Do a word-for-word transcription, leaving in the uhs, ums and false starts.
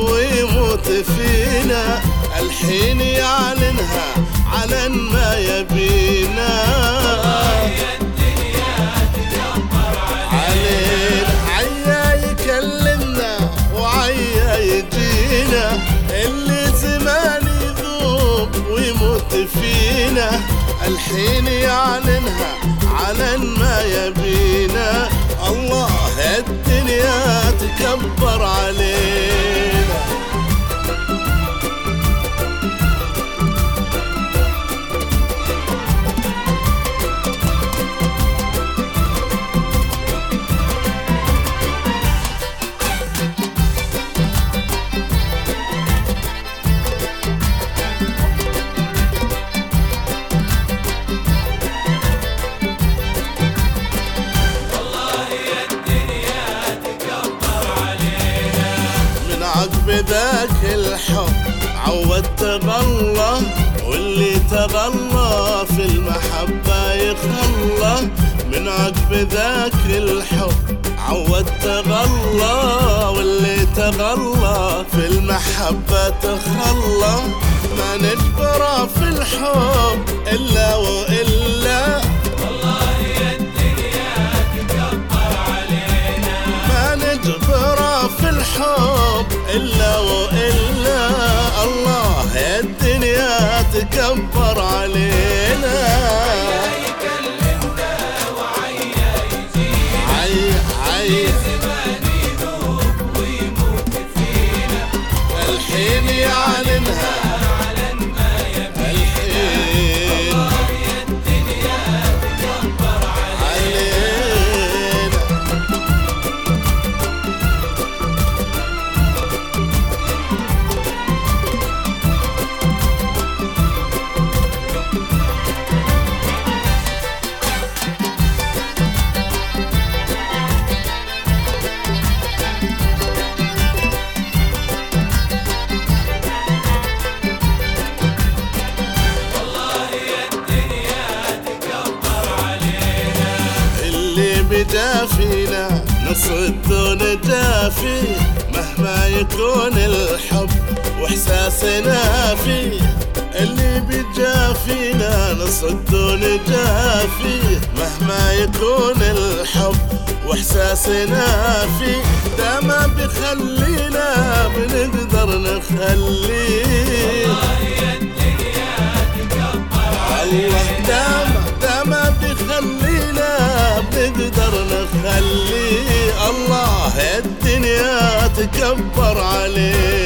ويموت فينا، الحين يعلنها علن ما يبينا. علينا عيا يكلمنا وعيا يجينا، اللي زمان يذوب ويموت فينا، الحين يعلنها علن ما يبينا. الله الدنيا تكبر علينا. بذاك الحب عود تغلى، واللي تغلى في المحبة يخلى. من عقب ذاك الحب عود تغلى، واللي تغلى في المحبة تخلى. ما نجبره في الحب إلا وإلا، والله يا الدنيا تكبر علينا. ما نجبره في الحب إلا وإلا، الله يا الدنيا تكبر علينا. عيا يكلمنا وعيا يجينا، عيا عيا زمان يذوب ويموت فينا، الحين يعلنها علن ما يبينا. الله يا الدنيا تكبر علينا. بجافينا نص الدون جافي، مهما يكون الحب واحساسنا فيه. اللي بجافينا نص الدون جافي، مهما يكون الحب واحساسنا فيه. ده ما بيخلينا بنقدر نخليه، والله يا الدنيا تكبر الله ده ما ده ما بيخلينا بنقدر نخليه. الله الدنيا تكبر عليه.